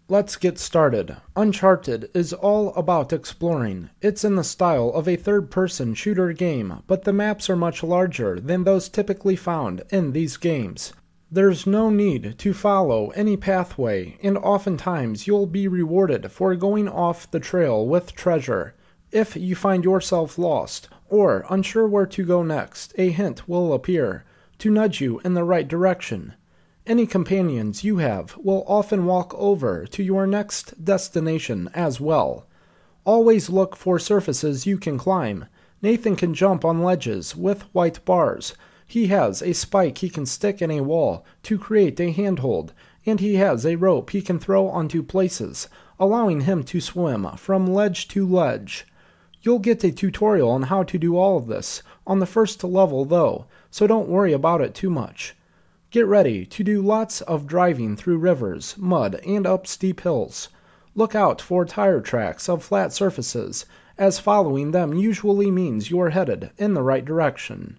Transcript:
Let's get started. Uncharted is all about exploring. It's in the style of a third-person shooter game, but the maps are much larger than those typically found in these games. There's no need to follow any pathway, and oftentimes you'll be rewarded for going off the trail with treasure. If you find yourself lost, or unsure where to go next, a hint will appear to nudge you in the right direction. Any companions you have will often walk over to your next destination as well. Always look for surfaces you can climb. Nathan can jump on ledges with white bars. He has a spike he can stick in a wall to create a handhold, and he has a rope he can throw onto places, allowing him to swim from ledge to ledge. You'll get a tutorial on how to do all of this on the first level though, so don't worry about it too much. Get ready to do lots of driving through rivers, mud, and up steep hills. Look out for tire tracks of flat surfaces, as following them usually means you're headed in the right direction.